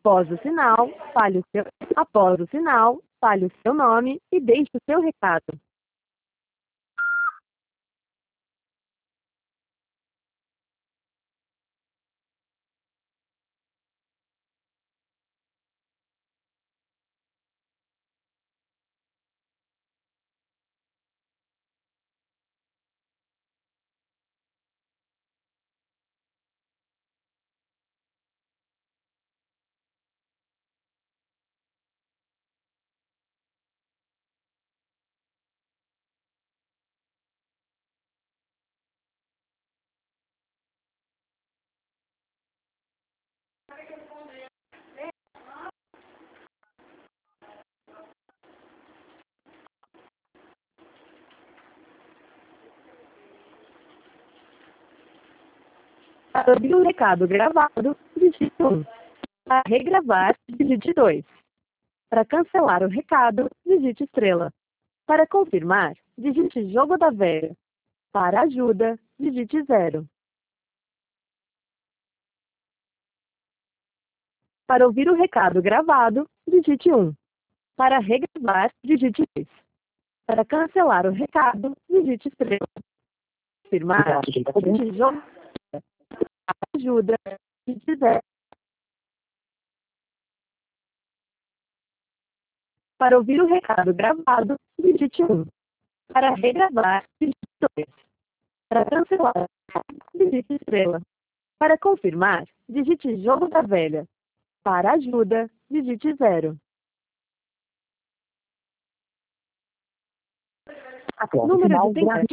Após o sinal, fale o seu nome e deixe o seu recado. Para ouvir o recado gravado, digite 1. Para regravar, digite 2. Para cancelar o recado, digite estrela. Para confirmar, digite jogo da velha. Para ajuda, digite 0. Para ouvir o recado gravado, digite 1. Para regravar, digite 2. Para cancelar o recado, digite estrela. Confirmar, digite jogo. Ajuda, digite 0. Para ouvir o recado gravado, digite 1. Para regravar, digite 2. Para cancelar, digite estrela. Para confirmar, digite jogo da velha. Para ajuda, digite 0. Após o Número sinal, de tentativa.